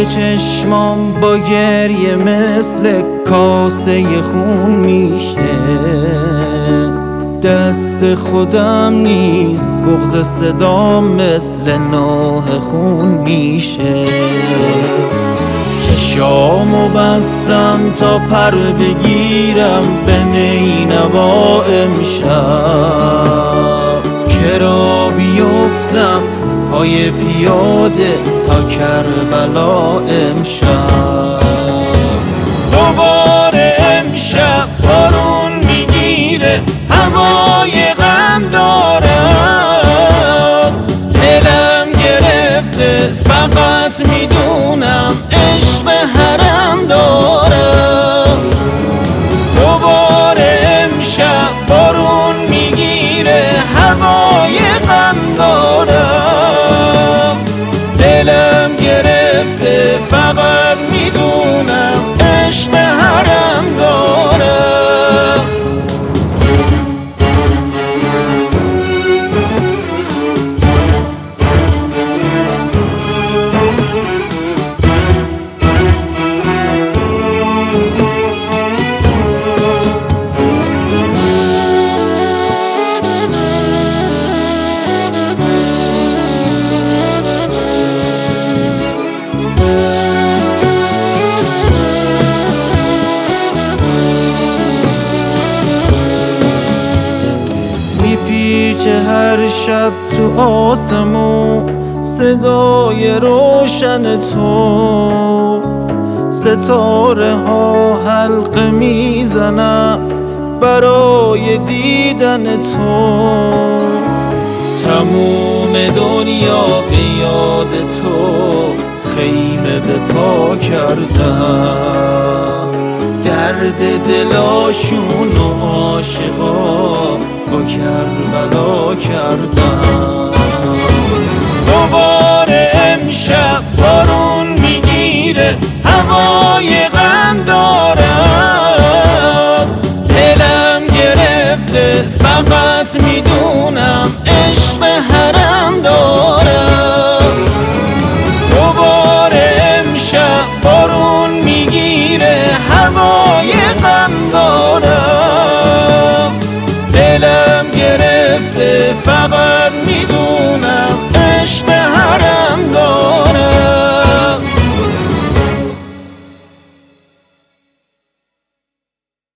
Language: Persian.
چشمام با گریه مثل کاسه خون میشه، دست خودم نیست بغض صدام مثل نوح خون میشه. چشامو بستم تا پر بگیرم به نینوا امشب، کرا بیفتم پای پیاده تا کربلا امشب. دوباره امشب بارون میگیره، هوای غم دارم، دلم گرفته فقط میدونم عشق حرم دارم. دوباره امشب بارون میگیره، هوای غم دارم، دلم گرفته فقط میدونم عشق حرم دارم. میپیچه هر شب تو آسمون صدای روشن تو، ستاره ها حلقه میزنن برای دیدن تو. تموم دنیا به یاد تو خیمه به پا کردن، درد دلاشون و عاشقا با کربلا کردن. دوباره امشب بارون میگیره، هوای غم دارم، دلم گرفته فقط میدونم عشق حرم دارم. دوباره امشب بارون میگیره، هوای غم دارم، دلم گرفته فقط میدونم عشق